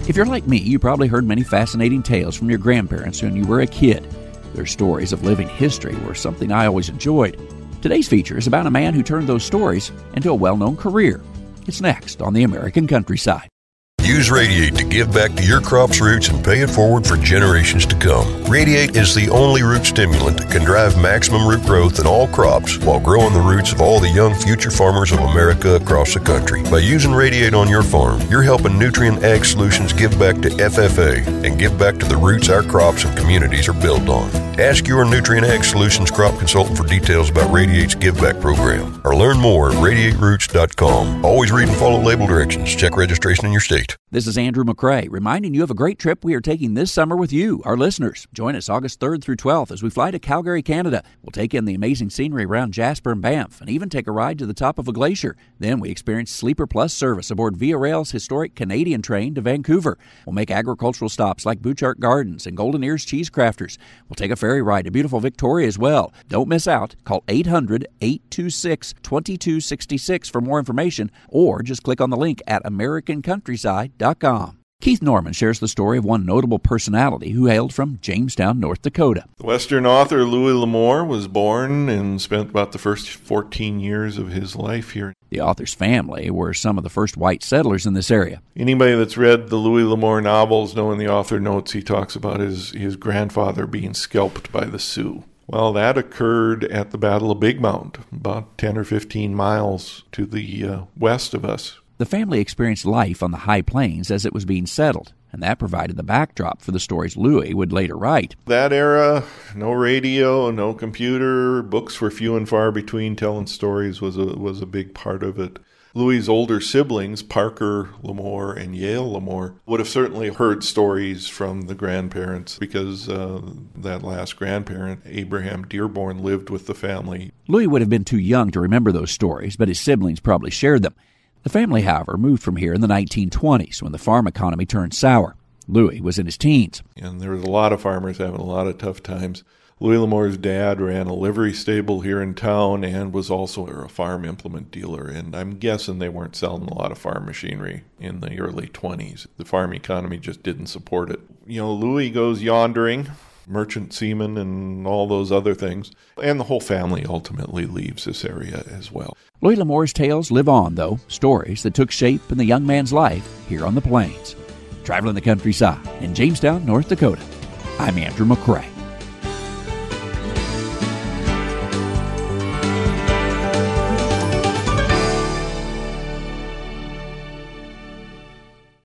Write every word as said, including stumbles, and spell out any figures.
If you're like me, you probably heard many fascinating tales from your grandparents when you were a kid. Their stories of living history were something I always enjoyed. Today's feature is about a man who turned those stories into a well-known career. It's next on the American Countryside. Use Radiate to give back to your crop's roots and pay it forward for generations to come. Radiate is the only root stimulant that can drive maximum root growth in all crops while growing the roots of all the young future farmers of America across the country. By using Radiate on your farm, you're helping Nutrient Ag Solutions give back to F F A and give back to the roots our crops and communities are built on. Ask your Nutrient Ag Solutions crop consultant for details about Radiate's Give Back program or learn more at radiate roots dot com. Always read and follow label directions. Check registration in your state. This is Andrew McCrae, reminding you of a great trip we are taking this summer with you, our listeners. Join us August third through twelfth as we fly to Calgary, Canada. We'll take in the amazing scenery around Jasper and Banff and even take a ride to the top of a glacier. Then we experience Sleeper Plus service aboard Via Rail's historic Canadian train to Vancouver. We'll make agricultural stops like Butchart Gardens and Golden Ears Cheese Crafters. We'll take a ferry ride to beautiful Victoria as well. Don't miss out. Call eight hundred, eight two six, two two six six for more information or just click on the link at american countryside dot com. Keith Norman shares the story of one notable personality who hailed from Jamestown, North Dakota. The Western author Louis L'Amour was born and spent about the first fourteen years of his life here. The author's family were some of the first white settlers in this area. Anybody that's read the Louis L'Amour novels, knowing the author notes, he talks about his, his grandfather being scalped by the Sioux. Well, that occurred at the Battle of Big Mound, about ten or fifteen miles to the uh, west of us. The family experienced life on the high plains as it was being settled, and that provided the backdrop for the stories Louis would later write. That era, no radio, no computer, books were few and far between. Telling stories was a, was a big part of it. Louis's older siblings, Parker L'Amour and Yale L'Amour, would have certainly heard stories from the grandparents because uh, that last grandparent, Abraham Dearborn, lived with the family. Louis would have been too young to remember those stories, but his siblings probably shared them. The family, however, moved from here in the nineteen twenties when the farm economy turned sour. Louis was in his teens. And there was a lot of farmers having a lot of tough times. Louis L'Amour's dad ran a livery stable here in town and was also a farm implement dealer. And I'm guessing they weren't selling a lot of farm machinery in the early twenties. The farm economy just didn't support it. You know, Louis goes yondering, merchant seaman and all those other things. And the whole family ultimately leaves this area as well. Louis L'Amour's tales live on, though, stories that took shape in the young man's life here on the plains. Traveling the countryside in Jamestown, North Dakota, I'm Andrew McCrae.